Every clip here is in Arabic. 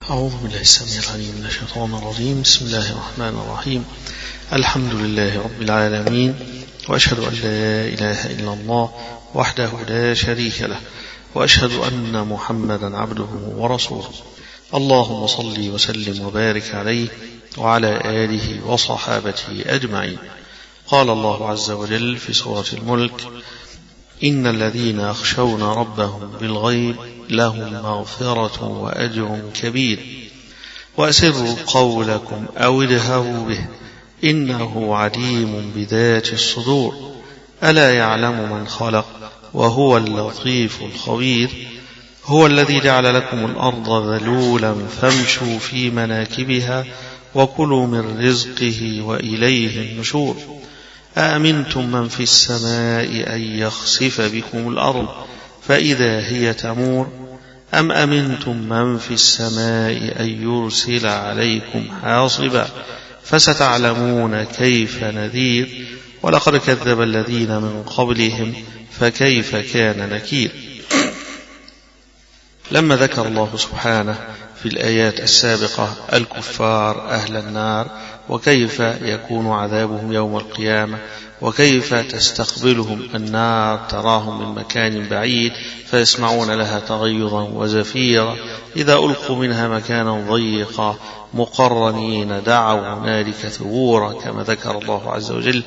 أعوذ بالله السميع العليم من الشيطان الرجيم. بسم الله الرحمن الرحيم. الحمد لله رب العالمين، وأشهد أن لا إله إلا الله وحده لا شريك له، وأشهد أن محمدا عبده ورسوله. اللهم صل وسلم وبارك عليه وعلى آله وصحابته أجمعين. قال الله عز وجل في سورة الملك: إن الذين يخشون ربهم بالغيب لهم مغفرة وأجر كبير، وأسروا قولكم أو اجهروا به إنه عليم بذات الصدور، ألا يعلم من خلق وهو اللطيف الخبير. هو الذي جعل لكم الأرض ذلولا فامشوا في مناكبها وكلوا من رزقه وإليه النشور. أأمنتم من في السماء أن يخسف بكم الأرض فإذا هي تمور، أم أمنتم من في السماء أن يرسل عليكم حاصبا فستعلمون كيف نذير. ولقد كذب الذين من قبلهم فكيف كان نكير. لما ذكر الله سبحانه في الآيات السابقة الكفار أهل النار، وكيف يكون عذابهم يوم القيامة، وكيف تستقبلهم النار تراهم من مكان بعيد فيسمعون لها تغيظا وزفيرا، إذا ألقوا منها مكانا ضيقا مقرنين دعوا هنالك ثبورا، كما ذكر الله عز وجل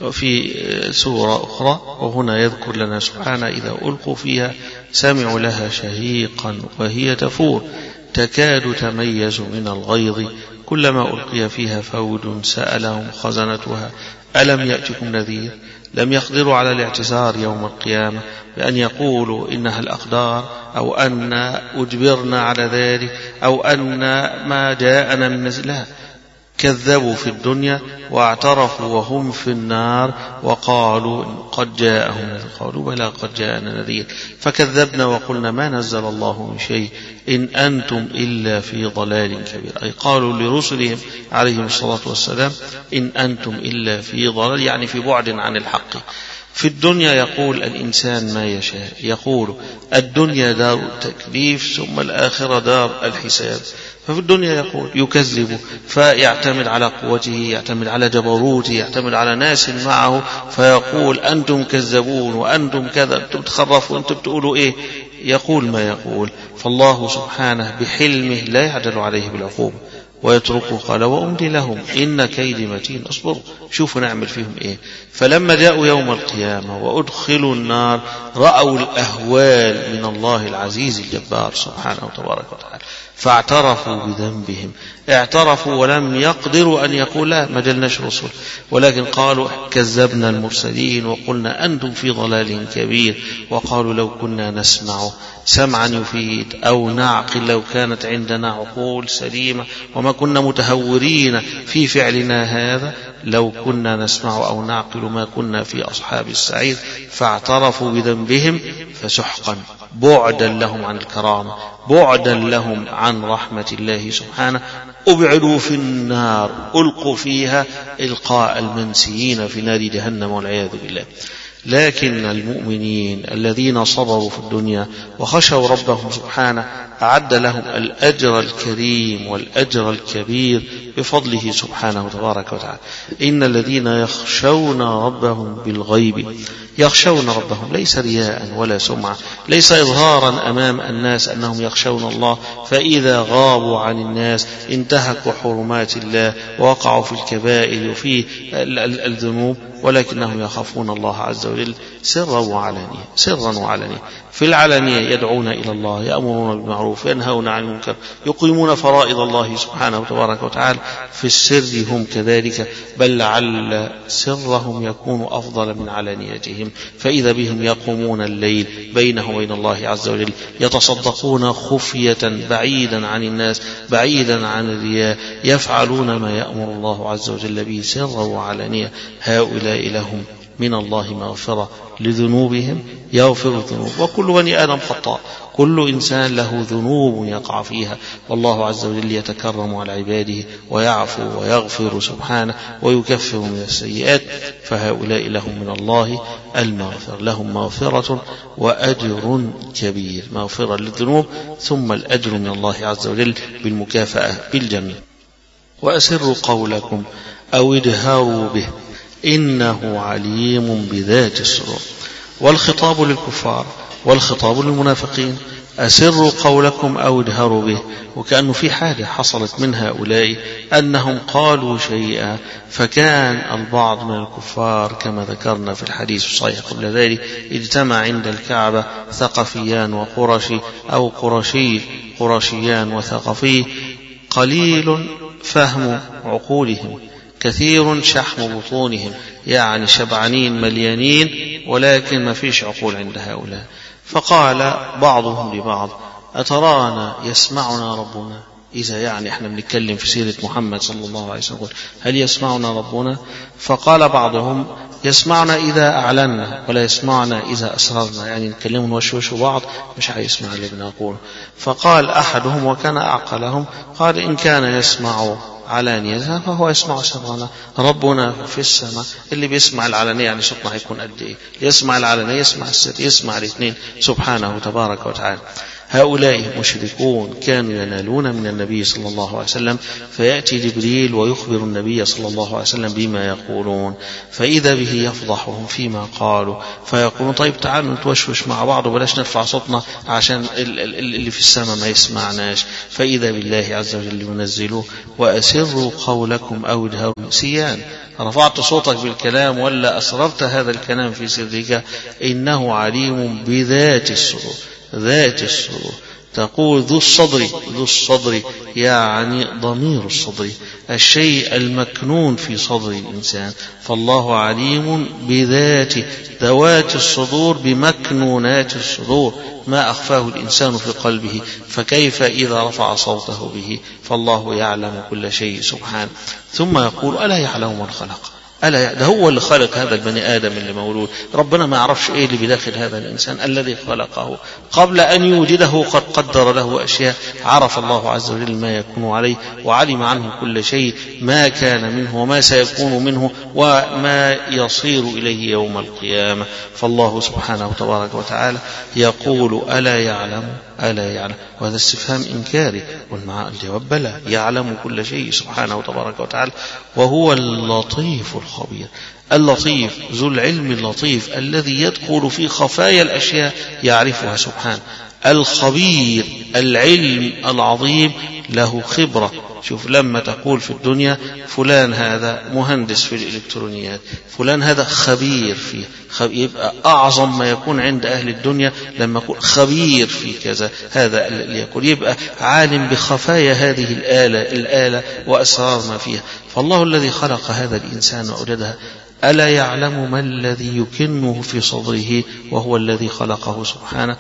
في سورة أخرى. وهنا يذكر لنا سبحانه إذا ألقوا فيها سمعوا لها شهيقا وهي تفور تكاد تميز من الغيظ، كلما ألقي فيها فوج سألهم خزنتها ألم يأتكم نذير. لم يقدروا على الاعتذار يوم القيامة بأن يقولوا إنها الأقدار، أو أن أجبرنا على ذلك، أو أن ما جاءنا من نذير. لا، كذبوا في الدنيا واعترفوا وهم في النار وقالوا قد جاءهم نذير. قالوا بلى قد جاءنا نذير، فكذبنا وقلنا ما نزل الله من شيء إن أنتم إلا في ضلال كبير. أي قالوا لرسلهم عليهم الصلاة والسلام إن أنتم إلا في ضلال، يعني في بعد عن الحق. في الدنيا يقول الإنسان ما يشاء، يقول الدنيا دار التكليف ثم الآخرة دار الحساب. ففي الدنيا يقول يكذب فيعتمد على قوته، يعتمد على جبروته، يعتمد على ناس معه، فيقول أنتم كذبون وأنتم كذا، أنتم تخرفوا، أنتم بتقولوا إيه، يقول ما يقول. فالله سبحانه بحلمه لا يعدل عليه بالعقوبة ويتركه. قال وأملي لهم إن كيدي متين. اصبروا شوفوا نعمل فيهم إيه. فلما جاءوا يوم القيامة وأدخلوا النار رأوا الأهوال من الله العزيز الجبار سبحانه وتبارك وتعالى، فاعترفوا بذنبهم. اعترفوا ولم يقدروا أن يقول لا ما جلناش رسل، ولكن قالوا كذبنا المرسلين وقلنا أنتم في ضلال كبير. وقالوا لو كنا نسمع سمعا يفيد أو نعقل لو كانت عندنا عقول سليمة وما كنا متهورين في فعلنا هذا، لو كنا نسمع أو نعقل ما كنا في أصحاب السعير. فاعترفوا بذنبهم فسحقا، بعدا لهم عن الكرامة، بعدا لهم عن رحمة الله سبحانه. أبعدوا في النار، ألقوا فيها إلقاء المنسيين في نار جهنم والعياذ بالله. لكن المؤمنين الذين صبروا في الدنيا وخشوا ربهم سبحانه أعد لهم الأجر الكريم والأجر الكبير بفضله سبحانه تبارك وتعالى. إن الذين يخشون ربهم بالغيب، يخشون ربهم ليس رياء ولا سمعة، ليس إظهارا أمام الناس أنهم يخشون الله، فإذا غابوا عن الناس انتهكوا حرمات الله ووقعوا في الكبائر وفي الذنوب، ولكنهم يخافون الله عز وجل سرا وعلانية. سرا وعلانية. في العلانية يدعون إلى الله، يأمرون بالمعروف، ينهون عن المنكر، يقيمون فرائض الله سبحانه وتبارك وتعالى. في السر هم كذلك، بل لعل سرهم يكون أفضل من علانيتهم. فإذا بهم يقومون الليل بينهم وبين الله عز وجل، يتصدقون خفية بعيدا عن الناس، بعيدا عن الرياء، يفعلون ما يأمر الله عز وجل به سرا وعلانية. هؤلاء لهم من الله مغفرة لذنوبهم يغفر الذنوب. وكل بني آدم خطاء، كل إنسان له ذنوب يقع فيها، والله عز وجل يتكرم على عباده ويعفو ويغفر سبحانه ويكفر من السيئات، فهؤلاء لهم من الله المغفرة، لهم مغفرة وأجر كبير، مغفرة للذنوب ثم الأجر من الله عز وجل بالمكافأة بالجنة. وأسروا قولكم أو اجهروا به إنه عليم بذات الصدور. والخطاب للكفار والخطاب للمنافقين، أسروا قولكم أو اجهروا به، وكأنه في حاجة حصلت من هؤلاء أنهم قالوا شيئا، فكان البعض من الكفار كما ذكرنا في الحديث الصحيح قبل ذلك اجتمع عند الكعبة ثقفيان وقرشي أو قرشيان وثقفي، قليل فهم عقولهم كثير شحم بطونهم، يعني شبعانين مليانين ولكن ما فيش عقول عند هؤلاء. فقال بعضهم لبعض أترانا يسمعنا ربنا؟ إذا يعني احنا بنتكلم في سيرة محمد صلى الله عليه وسلم، هل يسمعنا ربنا؟ فقال بعضهم يسمعنا إذا أعلنا ولا يسمعنا إذا أسررنا، يعني نتكلم ونوشوش بعض مش هيسمع اللي بنقوله. فقال أحدهم وكان أعقلهم قال إن كان يسمع علانيتها فهو يسمع سرنا، ربنا في السماء. اللي بيسمع العلانية يعني صوتنا هيكون قد ايه؟ يسمع العلانية يسمع السر، يسمع الاثنين سبحانه تبارك وتعالى. هؤلاء مشركون كانوا ينالون من النبي صلى الله عليه وسلم، فيأتي جبريل ويخبر النبي صلى الله عليه وسلم بما يقولون، فإذا به يفضحهم فيما قالوا، فيقولون طيب تعالوا نتوشوش مع بعض وبلاش نرفع صوتنا عشان اللي في السماء ما يسمعناش. فإذا بالله عز وجل ينزله وأسروا قولكم أو اجهروا. سيان، رفعت صوتك بالكلام ولا أسررت هذا الكلام في سرك؟ إنه عليم بذات الصدور، ذات الصدور. تقول ذو الصدر يعني ضمير الصدر، الشيء المكنون في صدر الإنسان، فالله عليم بذاته، ذوات الصدور بمكنونات الصدور، ما أخفاه الإنسان في قلبه، فكيف إذا رفع صوته به؟ فالله يعلم كل شيء سبحانه. ثم يقول ألا يعلم من خلق؟ ألا ده هو اللي خلق هذا البني آدم اللي مولود، ربنا ما يعرفش إيه اللي بداخل هذا الإنسان الذي خلقه قبل أن يوجده، قد قدر له أشياء، عرف الله عز وجل ما يكون عليه وعلم عنه كل شيء، ما كان منه وما سيكون منه وما يصير إليه يوم القيامة. فالله سبحانه تبارك وتعالى يقول ألا يعلم، وهذا استفهام إنكاري، والجواب بلى، يعلم كل شيء سبحانه تبارك وتعالى، وهو اللطيف الخبير. اللطيف ذو العلم اللطيف الذي يدخل في خفايا الأشياء يعرفها سبحانه. الخبير العلم العظيم له خبرة. شوف لما تقول في الدنيا فلان هذا مهندس في الإلكترونيات، فلان هذا خبير فيه، يبقى أعظم ما يكون عند أهل الدنيا لما يكون خبير في كذا، هذا اللي يقول يبقى عالم بخفايا هذه الآلة وأسرار ما فيها. فالله الذي خلق هذا الإنسان وأوجدها ألا يعلم ما الذي يكنه في صدره، وهو الذي خلقه سبحانه.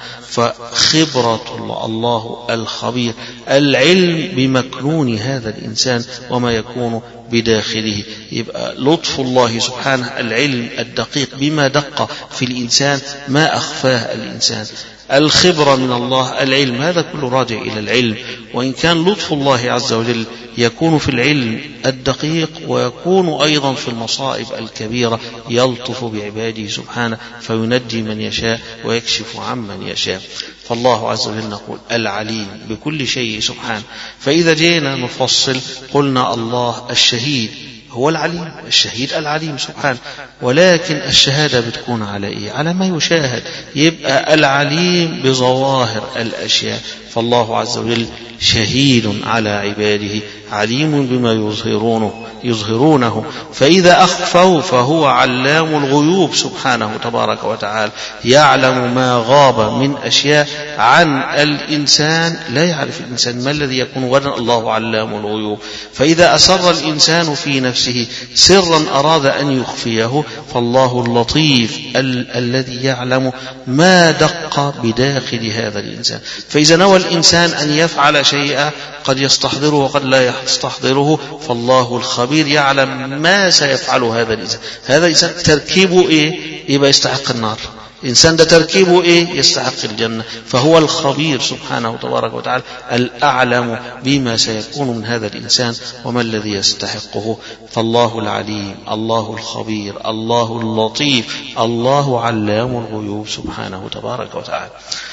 فخبرة الله الخبير، العلم بمكنون هذا الإنسان وما يكون بداخله. يبقى لطف الله سبحانه العلم الدقيق بما دق في الإنسان ما أخفاه الإنسان. الخبرة من الله العلم، هذا كله راجع إلى العلم. وإن كان لطف الله عز وجل يكون في العلم الدقيق ويكون أيضا في المصائب الكبيرة، يلطف بعباده سبحانه فينجي من يشاء ويكشف عمن يشاء. فالله عز وجل نقول العليم بكل شيء سبحانه. فإذا جينا نفصل قلنا الله الشهيد هو العليم، الشهيد العليم سبحانه، ولكن الشهادة بتكون على إيه؟ على ما يشاهد. يبقى العليم بظواهر الأشياء، فالله عز وجل شهيد على عباده عليم بما يظهرونه، فإذا أخفوا فهو علام الغيوب سبحانه تبارك وتعالى، يعلم ما غاب من أشياء عن الإنسان لا يعرف الإنسان ما الذي يكون غدا، الله علام الغيوب. فإذا أسر الإنسان في نفسه سرا أراد أن يخفيه، فالله اللطيف الذي يعلم ما دق بداخل هذا الإنسان. فإذا نوى الإنسان أن يفعل شيئا قد يستحضره وقد لا يستحضره، فالله الخبير يعلم ما سيفعل هذا الإنسان. هذا الإنسان تركيبه إيه؟ يبقى يستحق النار. الإنسان ده تركيبه إيه؟ يستحق الجنة. فهو الخبير سبحانه تبارك وتعالى الأعلم بما سيكون من هذا الإنسان وما الذي يستحقه. فالله العليم، الله الخبير، الله اللطيف، الله علام الغيوب سبحانه تبارك وتعالى.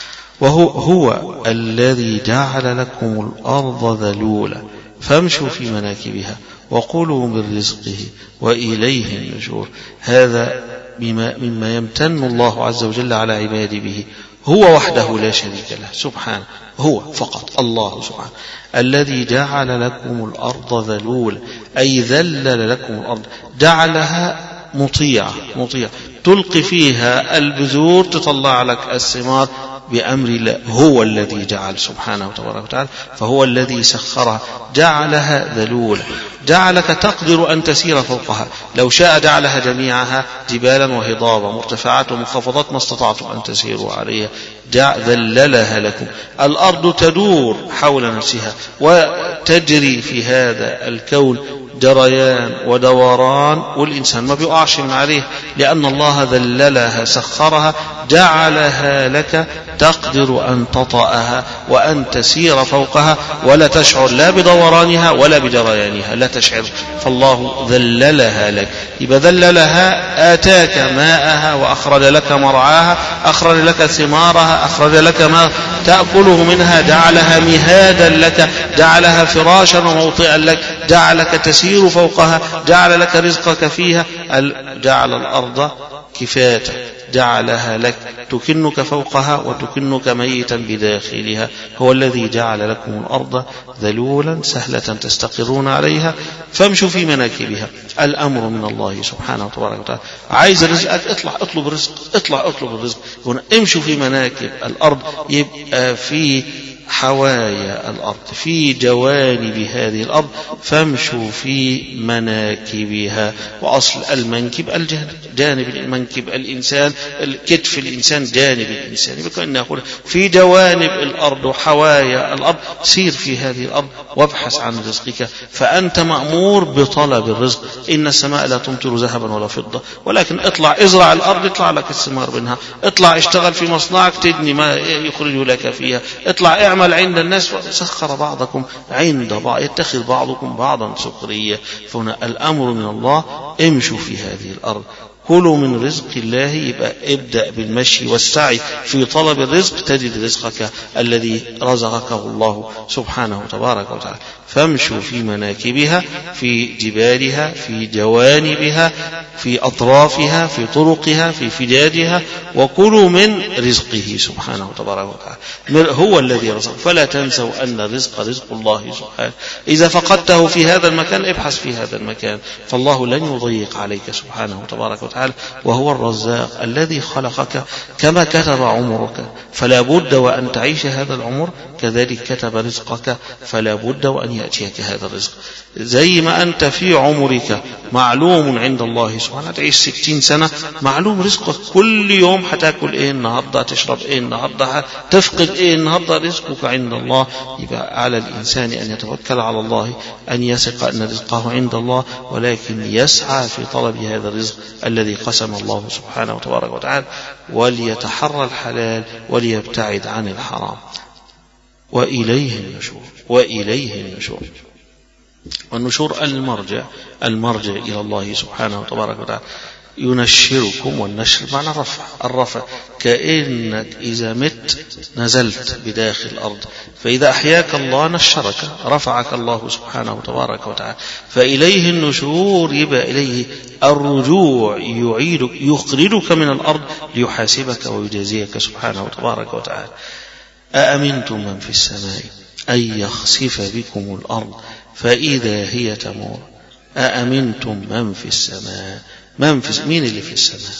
وهو الذي جعل لكم الأرض ذلولا فامشوا في مناكبها وكلوا من رزقه وإليه النشور. هذا مما يمتن الله عز وجل على عباده به، هو وحده لا شريك له سبحانه، هو فقط الله سبحانه الذي جعل لكم الأرض ذلولا، أي ذلل لكم الأرض، جعلها مطيعة تلقي فيها البذور تطلع لك الثمار بأمر الله. هو الذي جعل سبحانه وتبارك وتعالى، فهو الذي سخرها، جعلها ذلولا، جعلك تقدر أن تسير فوقها. لو شاء جعلها جميعها جبالا وهضابا مرتفعات ومنخفضات ما استطعتم أن تسيروا عليها، ذللها لكم. الأرض تدور حول نفسها وتجري في هذا الكون جريان ودوران، والإنسان ما بيقعش من عليه لأن الله ذللها سخرها، جعلها لك تقدر أن تطأها وأن تسير فوقها ولا تشعر لا بدورانها ولا بجريانها، لا تشعر. فالله ذللها لك، يبقى ذللها، آتاك ماءها وأخرج لك مرعاها، أخرج لك ثمارها، أخرج لك ما تأكله منها، جعلها مهادا لك، جعلها فراشا وموطئا لك، جعلك تسير فوقها، جعل لك رزقك فيها، جعل الأرض كفاة، جعلها لك تكنك فوقها وتكنك ميتا بداخلها. هو الذي جعل لكم الأرض ذلولا سهلة تستقرون عليها فامشوا في مناكبها. الأمر من الله سبحانه وتعالى. عايز رزقك اطلع اطلب الرزق، اطلع اطلب الرزق. هنا امشوا في مناكب الأرض، يبقى في حوايا الأرض، في جوانب هذه الأرض، فامشوا في مناكبها. وأصل المنكب الجانب، جانب المنكب الإنسان، الكتف الإنسان، جانب الإنسان. يبقى نقول في جوانب الأرض وحوايا الأرض، سير في هذه الأرض وابحث عن رزقك. فأنت مأمور بطلب الرزق. إن السماء لا تمطر ذهبا ولا فضة، ولكن اطلع ازرع الأرض يطلع لك الثمار منها، اطلع اشتغل في مصنعك تجني ما يخرج لك فيها، اطلع اعمل عند الناس، سخر بعضكم عند بعض، يتخذ بعضكم بعضا سخرية. فهنا الأمر من الله، امشوا في هذه الأرض، كلوا من رزق الله. يبقى ابدأ بالمشي والسعي في طلب الرزق، تجد رزقك الذي رزقك الله سبحانه تبارك وتعالى. فامشوا في مناكبها، في جبالها، في جوانبها، في أطرافها، في طرقها، في فجاجها، وكلوا من رزقه سبحانه تبارك وتعالى. هو الذي رزق، فلا تنسوا أن الرزق رزق الله سبحانه. إذا فقدته في هذا المكان ابحث في هذا المكان، فالله لن يضيق عليك سبحانه تبارك وتعالى. وهو الرزاق الذي خلقك كما كتب عمرك، فلا بد وأن تعيش هذا العمر، كذلك كتب رزقك فلا بد وأن يأتيك هذا الرزق. زي ما أنت في عمرك معلوم عند الله سبحانه، تعيش 60 سنة معلوم رزقك، كل يوم هتاكل ايه النهاردة، تشرب ايه النهاردة، تفقد ايه النهاردة، رزقك عند الله. يبقى على الإنسان أن يتوكل على الله، أن يثق أن رزقه عند الله، ولكن يسعى في طلب هذا الرزق الذي قسم الله سبحانه وتبارك وتعالى، وليتحرى الحلال وليبتعد عن الحرام. وإليه النشور، وإليه النشور. والنشور المرجع إلى الله سبحانه وتبارك وتعالى. ينشركم، والنشر معنى الرفع، كأنك إذا مت نزلت بداخل الأرض، فإذا أحياك الله نشرك، رفعك الله سبحانه وتبارك وتعالى. فإليه النشور، يبقى إليه الرجوع، يعيدك، يخرجك من الأرض ليحاسبك ويجازيك سبحانه وتبارك وتعالى. أأمنتم من في السماء أن يخسف بكم الأرض فإذا هي تمور. أأمنتم من في السماء، مين اللي في السماء؟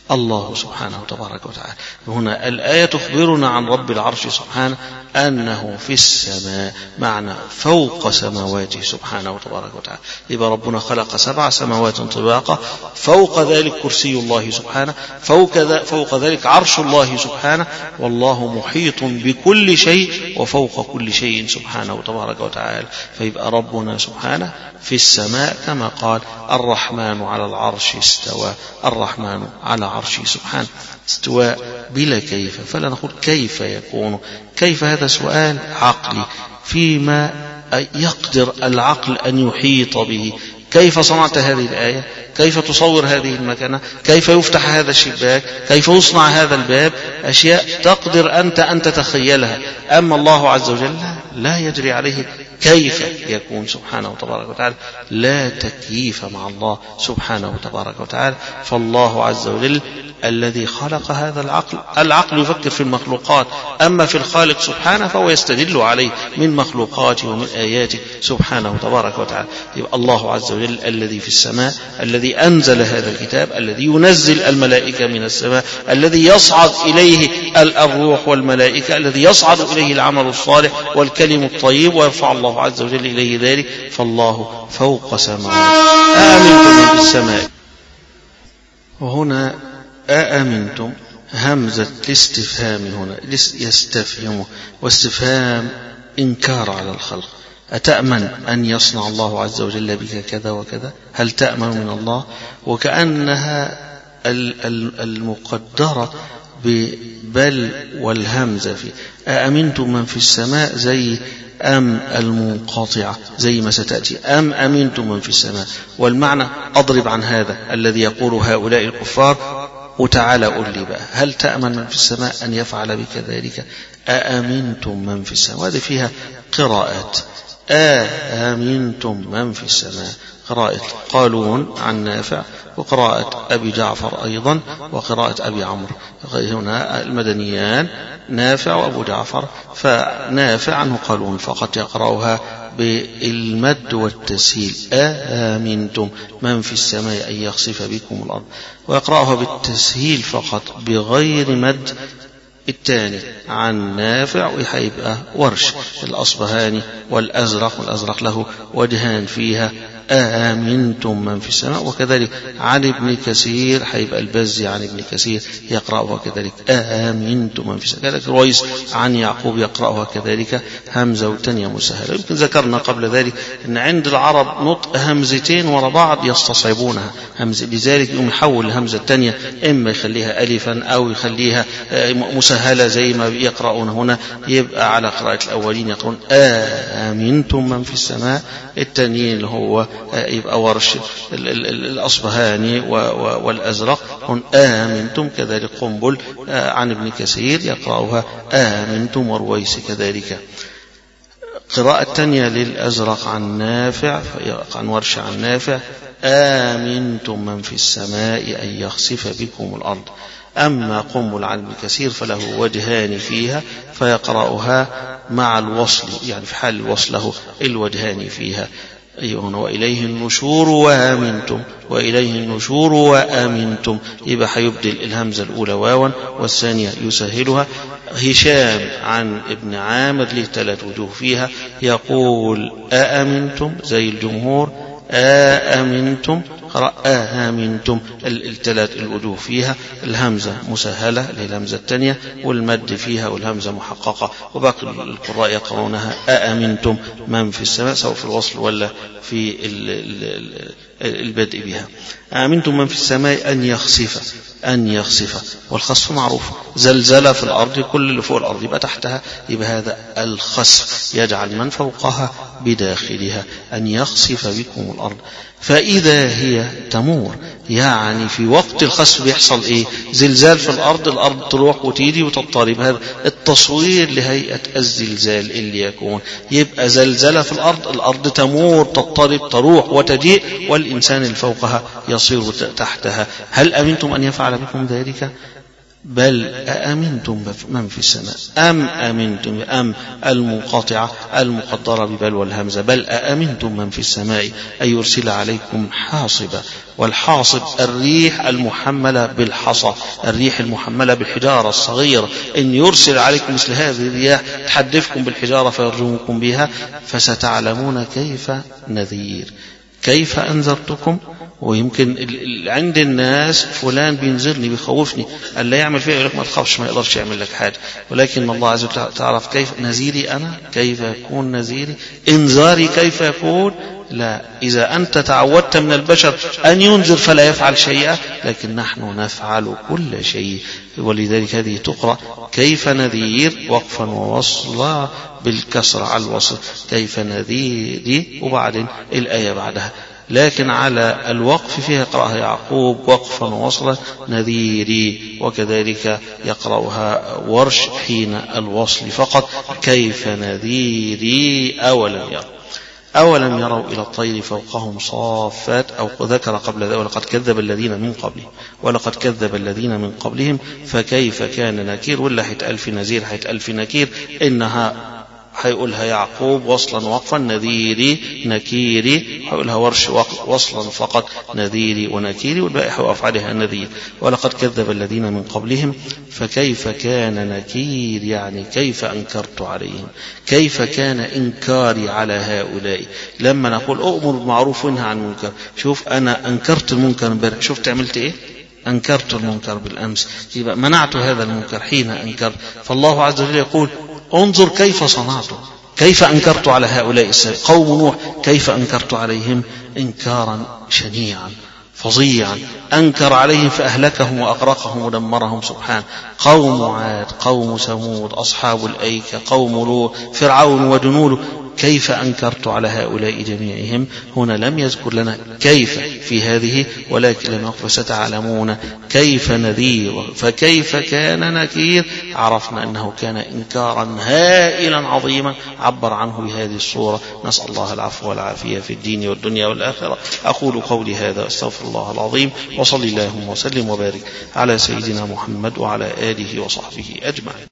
الله سبحانه تبارك وتعالى. هنا الآية تخبرنا عن رب العرش سبحانه أنه في السماء، معنى فوق سماواته سبحانه تبارك وتعالى. يبقى ربنا خلق 7 سماوات طباقا، فوق ذلك كرسي الله سبحانه، فوق ذلك عرش الله سبحانه، والله محيط بكل شيء وفوق كل شيء سبحانه تبارك وتعالى. فيبقى ربنا سبحانه في السماء كما قال الرحمن على العرش استوى، الرحمن على عرشه سبحانه استواء بلا كيف. فلا نقول كيف يكون، كيف هذا سؤال عقلي فيما يقدر العقل أن يحيط به. كيف صنعت هذه الآية؟ كيف تصور هذه المكانة؟ كيف يفتح هذا الشباك؟ كيف يصنع هذا الباب؟ أشياء تقدر أنت أن تتخيلها. أما الله عز وجل لا يجري عليه كيف يكون سبحانه تبارك وتعالى، لا تكييف مع الله سبحانه تبارك وتعالى. فالله عز وجل الذي خلق هذا العقل يفكر في المخلوقات، أما في الخالق سبحانه فهو يستدل عليه من مخلوقاته ومن آياته سبحانه تبارك وتعالى. يبقى الله عز وجل الذي في السماء، الذي أنزل هذا الكتاب، الذي ينزل الملائكة من السماء، الذي يصعد إليه الروح والملائكة، الذي يصعد إليه العمل الصالح والكلم الطيب ويرفع الله عز وجل إليه ذلك. فالله فوق سماوات. آمنتم من في السماء. وهنا أأمنتم همزة الاستفهام، هنا يستفهم، واستفهام إنكار على الخلق. أتأمن أن يصنع الله عز وجل بك كذا وكذا؟ هل تأمن من الله؟ وكأنها المقدرة ببل والهمزة في أأمنتم من في السماء زي أم المنقطعة زي ما ستأتي أم أمنتم من في السماء. والمعنى أضرب عن هذا الذي يقول هؤلاء الكفار، وتعالى قل لي بقى هل تأمن من في السماء أن يفعل بك ذلك؟ أأمنتم من في السماء. وهذه فيها قراءات، أأمنتم من في السماء، قراءة قالون عن نافع، وقراءة أبي جعفر أيضا، وقراءة أبي عمرو. هنا المدنيان نافع وأبو جعفر، فنافع عنه قالون فقط يقرأها بالمد والتسهيل، أأمنتم من في السماء أن يخسف بكم الأرض، ويقرأها بالتسهيل فقط بغير مد. الثاني عن نافع ويحيبقى ورش الأصبهاني والأزرق له وجهان فيها آمنتم من في السماء. وكذلك عن ابن كثير حيبقى البزي عن ابن كثير يقرأها كذلك آمنتم من في السماء. كذلك رويس عن يعقوب يقرأها كذلك همزة والثانية مسهلة. يمكن ذكرنا قبل ذلك أن عند العرب نطق همزتين وراء بعض يستصعبونها همزة، لذلك يقوم يحول الهمزة الثانية إما يخليها ألفا أو يخليها مسهلة زي ما يقرؤون هنا، يبقى على قراءة الأولين يقولون آمنتم من في السماء، التانيين اللي هو يبقى ورش الأصبهاني والأزرق هن آمنتم. كذلك قنبل عن ابن كثير يقرأها آمنتم، ورويس كذلك. قراءة الثانية للأزرق عن نافع عن ورش عن نافع آمنتم من في السماء أن يخسف بكم الأرض. أما قنبل عن ابن كثير فله وجهان فيها فيقرأها مع الوصل، يعني في حال الوصل له الوجهان فيها، وإليه النشور وآمنتم، وإليه النشور وآمنتم، يبقى حيبدل الهمزة الأولى واوا والثانية يسهلها. هشام عن ابن عامر له 3 وجوه فيها، يقول آمنتم زي الجمهور، آمنتم قرأ آمنتم، الثلاث الوجوه فيها الهمزة مسهلة للهمزة الثانية، والمد فيها والهمزة محققة، وباقي القراء يقرؤونها آمنتم من في السماء، سواء في الوصل ولا في البدء بها. آمنتم من في السماء أن يخسف، والخسف معروف، زلزلة في الأرض، كل اللي فوق الأرض يبقى تحتها، يبقى هذا الخسف، يجعل من فوقها بداخلها، أن يخسف بكم الأرض فإذا هي تمور. يعني في وقت الخسف بيحصل إيه؟ زلزال في الأرض تروح وتيجي وتضطرب. هذا التصوير لهيئة الزلزال اللي يكون، يبقى زلزلة في الأرض تمور تضطرب تروح وتجيء، والإنسان اللي فوقها يصير تحتها. هل أمنتم أن يفعل بكم ذلك؟ بل أأمنتم من في السماء أم أمنتم أم المنقطعة المقدرة ببل والهمزة بل أأمنتم من في السماء أن يرسل عليكم حاصبا. والحاصب الريح المحملة بالحصى، الريح المحملة بالحجارة الصغيرة، إن يرسل عليكم مثل هذه الرياح تحدفكم بالحجارة فيرجمكم بها فستعلمون كيف نذير. كيف أنذرتكم. ويمكن عند الناس فلان بينذرني بيخوفني ألا يعمل فيه، يقول لك ما تخافش ما يقدرش يعمل لك حاجة، ولكن الله عز وجل تعرف كيف نذيري أنا، كيف يكون نذيري، إنذاري كيف يكون. لا، إذا أنت تعودت من البشر أن ينذر فلا يفعل شيئا، لكن نحن نفعل كل شيء. ولذلك هذه تقرأ كيف نذير وقفا ووصلا بالكسر على الوصل، كيف نذيري وبعدين الآية بعدها. لكن على الوقف فيها يقرأها يعقوب وقفا ووصلا نذيري، وكذلك يقرأها ورش حين الوصل فقط كيف نذيري. أولم يروا إلى الطير فوقهم صافات، أو ذكر قبل ذلك ولقد كذب الذين من قبلهم فكيف كان نكير. ولا هيتقال في نذير هيتقال في نكير، إنها هيقولها يعقوب وصلا وقفا نذيري نكيري، هيقولها ورش وصلا فقط نذيري ونكيري، والباقي هيقف عليها نذير. ولقد كذب الذين من قبلهم فكيف كان نكير، يعني كيف أنكرت عليهم، كيف كان إنكاري على هؤلاء. لما نقول أؤمر بالمعروف وانهى عن المنكر، شوف أنا أنكرت المنكر امبارح، شفت عملت إيه؟ أنكرت المنكر بالأمس، يبقى منعت هذا المنكر حين أنكرت. فالله عز وجل يقول انظر كيف صنعت، كيف أنكرت على هؤلاء السابق. قوم نوح كيف أنكرت عليهم إنكارا شنيعا فظيعا، أنكر عليهم فأهلكهم وأغرقهم ودمرهم سبحانه. قوم عاد، قوم ثمود، أصحاب الأيكة، قوم لوط، فرعون وجنوده، كيف أنكرت على هؤلاء جميعهم. هنا لم يذكر لنا كيف في هذه، ولكن لما ستعلمون كيف نذير. فكيف كان نكير، عرفنا أنه كان إنكارا هائلا عظيما عبر عنه بهذه الصورة. نسأل الله العفو والعافية في الدين والدنيا والآخرة. أقول قولي هذا أستغفر الله العظيم، وصلي اللهم وسلم وبارك على سيدنا محمد وعلى آله وصحبه أجمعين.